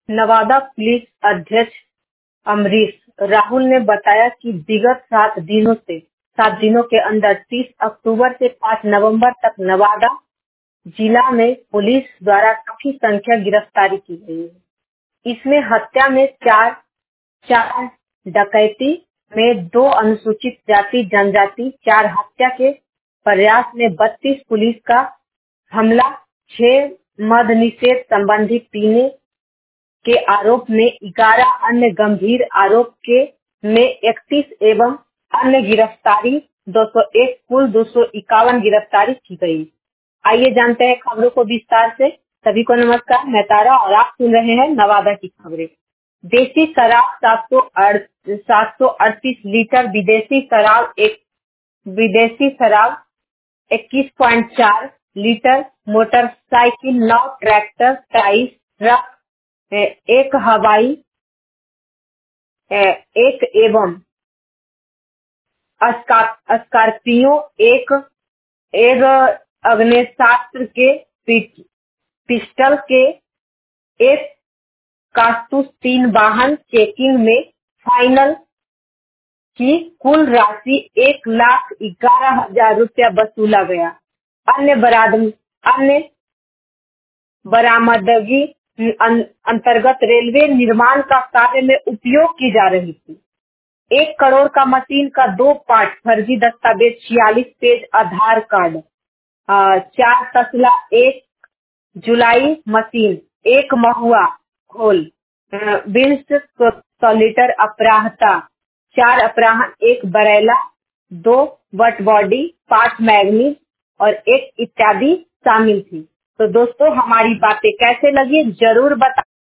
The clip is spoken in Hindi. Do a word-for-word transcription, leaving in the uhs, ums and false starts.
नवादा पुलिस अध्यक्ष अमरीश राहुल ने बताया कि विगत सात दिनों से सात दिनों के अंदर तीस अक्टूबर से पाँच नवंबर तक नवादा जिला में पुलिस द्वारा काफी संख्या गिरफ्तारी की गई है। इसमें हत्या में चार चार डकैती में दो अनुसूचित जाति जनजाति, चार हत्या के प्रयास में बत्तीस पुलिस का हमला, छह मद निषेध संबंधी पीने के आरोप में ग्यारह अन्य गंभीर आरोप के में इकतीस एवं अन्य गिरफ्तारी दो सौ एक कुल दो सौ इक्यावन गिरफ्तारी की गई। आइए जानते हैं खबरों को विस्तार से। सभी को नमस्कार, मैं तारा और आप सुन रहे हैं नवादा की खबरें। देसी शराब सात सौ सात सौ अड़तीस लीटर, विदेशी शराब एक विदेशी शराब इक्कीस पॉइंट चार लीटर, मोटरसाइकिल नौ, ट्रैक्टर तेईस, ट्रक एक, हवाई एक एवं स्कॉर्पियो एक, एक अग्नेशास्त्र के पिस्टल के एक, कारतूस तीन वाहन चेकिंग में फाइनल की कुल राशि एक लाख ग्यारह हजार रुपया वसूला गया। अन्य बराद अन्य बरामदगी अंतर्गत रेलवे निर्माण का कार्य में उपयोग की जा रही थी एक करोड़ का मशीन का दो पार्ट, फर्जी दस्तावेज छियालीस पेज आधार कार्ड, चार तसला एक जुलाई मशीन, एक महुआ खोल, बीस सौ लीटर अपराहता, चार अपराहन, एक बरेला, दो वट बॉडी, पांच मैगनीज और एक इत्यादि शामिल थी। तो दोस्तों, हमारी बातें कैसे लगी जरूर बता